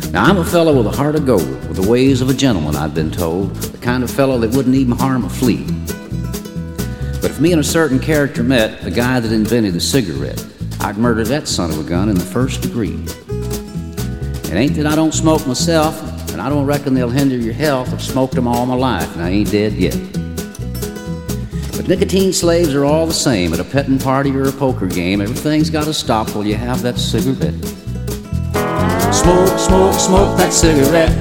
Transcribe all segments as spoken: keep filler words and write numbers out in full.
Now, I'm a fellow with a heart of gold, with the ways of a gentleman, I've been told, the kind of fellow that wouldn't even harm a flea. But if me and a certain character met, the guy that invented the cigarette, I'd murder that son of a gun in the first degree. It ain't that I don't smoke myself, and I don't reckon they'll hinder your health. I've smoked them all my life, and I ain't dead yet. But nicotine slaves are all the same. At a petting party or a poker game, everything's got to stop while you have that cigarette. Smoke, smoke, smoke that cigarette.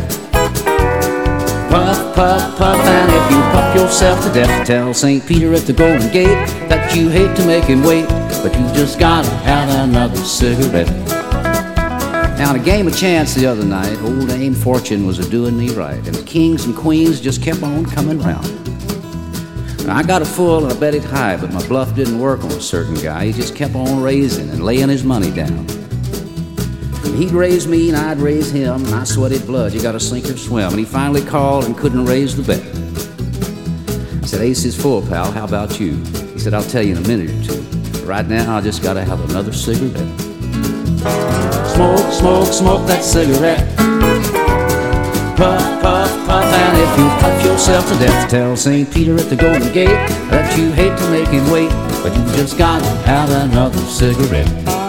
Puff, puff, puff, and if you puff yourself to death, tell Saint Peter at the Golden Gate that you hate to make him wait, but you just gotta have another cigarette. Now, in a game of chance the other night, old Dame Fortune was a-doing me right, and the kings and queens just kept on coming round. Now, I got a full and I bet it high, but my bluff didn't work on a certain guy. He just kept on raising and laying his money down. He'd raise me and I'd raise him, and I sweated blood, you gotta sink or swim. And he finally called and couldn't raise the bet. I said, Ace is full, pal, how about you? He said, I'll tell you in a minute or two. But right now, I just gotta have another cigarette. Smoke, smoke, smoke that cigarette. Puff, puff, puff, and if you puff yourself to death, tell Saint Peter at the Golden Gate that you hate to make him wait, but you just gotta have another cigarette.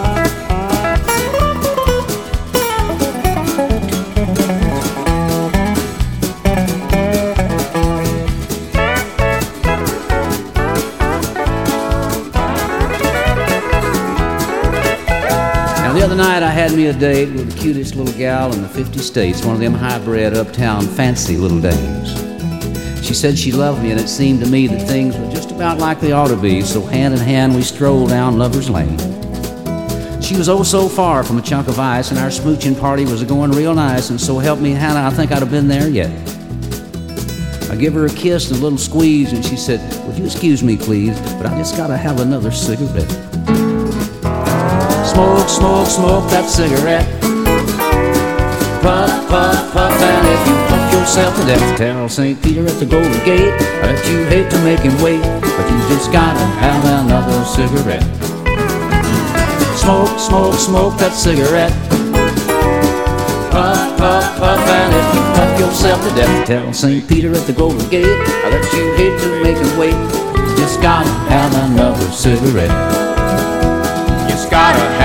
The other night I had me a date with the cutest little gal in the fifty states, one of them high-bred, uptown, fancy little dames. She said she loved me, and it seemed to me that things were just about like they ought to be, so hand in hand we strolled down Lover's Lane. She was oh so far from a chunk of ice, and our smooching party was going real nice, and so help me Hannah, I think I'd have been there yet. I give her a kiss and a little squeeze, and she said, would you excuse me please, but I just gotta have another cigarette. Smoke, smoke, smoke that cigarette. Puff, puff, puff, and if you puff yourself to death, tell Saint Peter at the Golden Gate that you hate to make him wait, but you just gotta have another cigarette. Smoke, smoke, smoke that cigarette. Puff, puff, puff, and if you puff yourself to death, tell Saint Peter at the Golden Gate that you hate to make him wait, you just gotta have another cigarette. Just gotta